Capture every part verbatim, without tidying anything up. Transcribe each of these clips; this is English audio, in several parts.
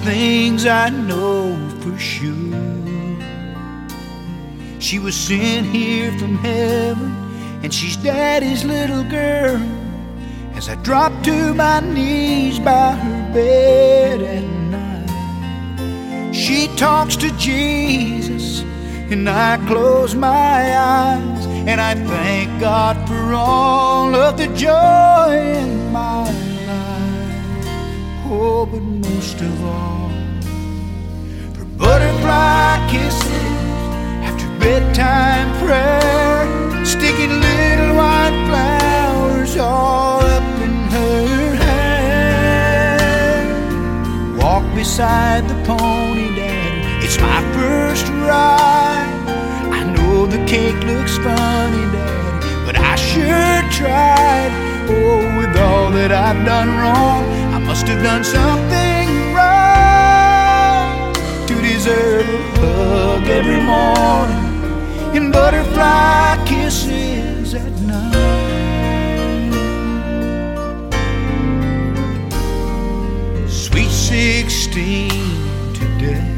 things I know for sure. She was sent here from heaven, and she's Daddy's little girl. As I drop to my knees by her bed at night, she talks to Jesus, and I close my eyes, and I thank God for all of the joy in my life. Oh, but most of all, for butterfly kisses after bedtime prayer, sticking little white flowers all up in her hair. Walk beside the pony, Daddy, it's my first ride. I know the cake looks funny, Daddy, but I sure tried. Oh, with all that I've done wrong, I must have done something right to deserve a hug every morning and butterfly kisses at night. Sweet sixteen today,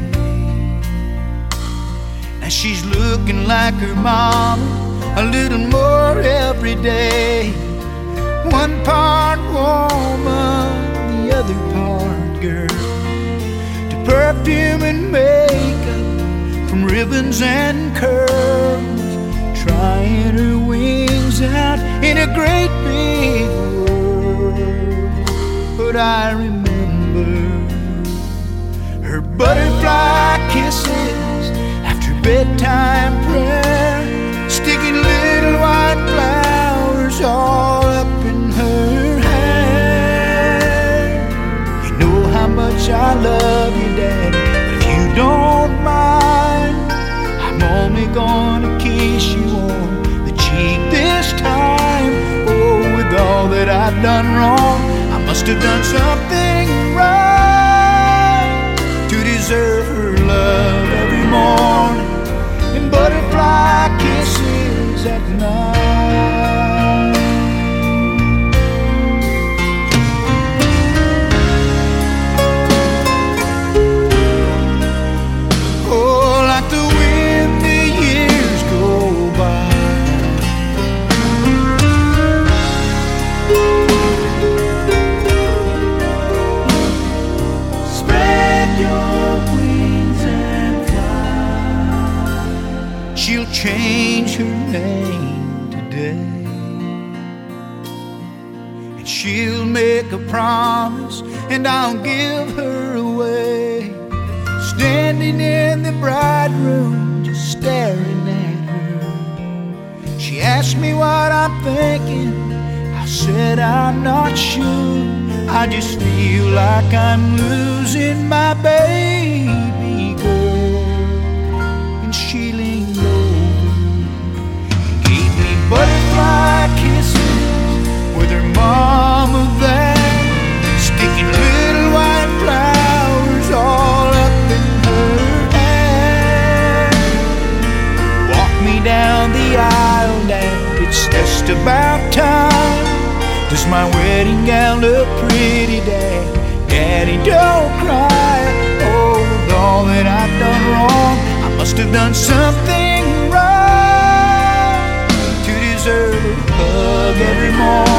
now she's looking like her mama a little more every day. One part woman, the other part girl, to perfume and makeup, from ribbons and curls, trying her wings out in a great big world. But I remember her butterfly kisses after bedtime prayer, sticking little white flowers all up in her hair. You know how much I love you, Daddy, but if you don't mind, I'm only gonna kiss you on the cheek this time. Oh, with all that I've done wrong, I must have done something right to deserve her love every morning and butterfly kisses at night. Oh, like the wind the years go by, spread your wings and fly. She'll change her name today, and she'll make a promise, and I'll give her away. Standing in the bride room, just staring at her, she asked me what I'm thinking. I said I'm not sure. I just feel like I'm losing my baby girl. And she leaned over and gave me butterfly kisses with her mama there, sticking little white flowers all up in her hair. Walk me down the aisle, Dad, it's just about time. Does my wedding gown look pretty, Dad? Daddy, don't cry. Oh, with all that I've done wrong, I must have done something right to deserve a hug every morning